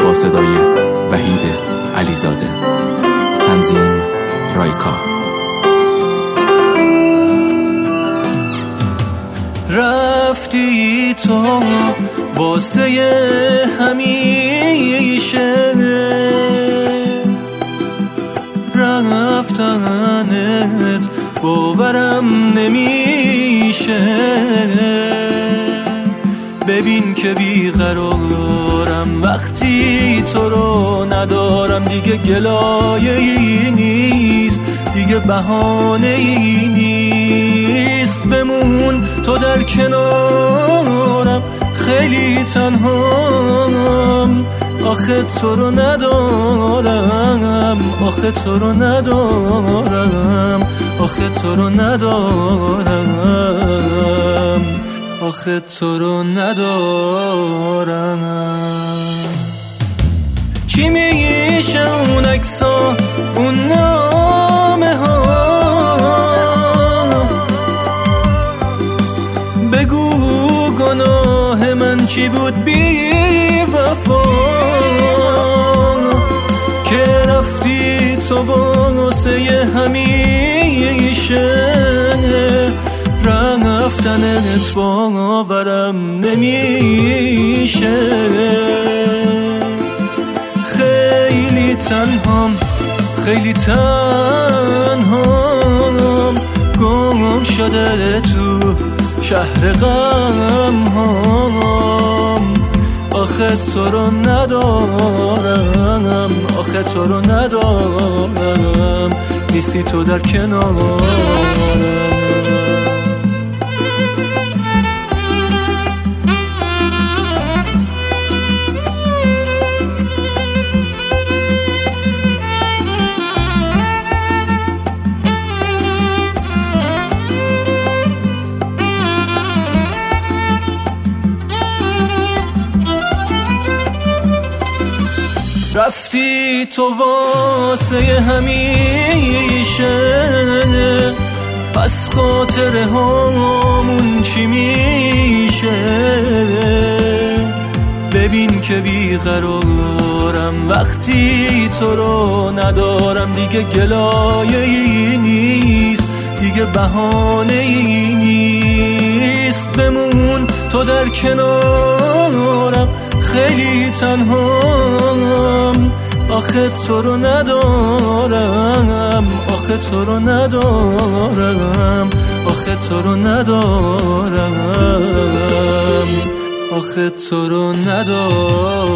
با صدای وحید علیزاده. تنظیم رایکا. رفتی تو واسه همیشه، رفتنت باورم نمیشه. ببین که بیقرارم وقتی تو رو ندارم. دیگه گلایه‌ای نیست، دیگه بهانه‌ای نیست. بمون تو در کنارم، خیلی تنهام. آخه تو رو ندارم، آخه تو رو ندارم، آخه تو رو ندارم، آخه تو رو ندارم. چی میشه اون عکسا، اون نامه ها؟ بگو گناه من چی بود بی وفا، که رفتی تو واسه همیشه. رفتنت باورم نمیشه. خیلی تنهام، خیلی تنهام. گم شده تو شهر غم هام. آخه تو رو ندارم، آخه تو رو ندارم. نیستی تو در کنارم. رفتی تو واسه همیشه، پس خاطره هامون چی میشه؟ ببین که بیقرارم وقتی تو رو ندارم. دیگه گلایه‌ای نیست، دیگه بهانه‌ای نیست. بمون تو در کنارم، خیلی تنهام. آخه تو رو ندارم، آخه تو رو ندارم، آخه تو رو ندارم، آخه تو رو ندارم.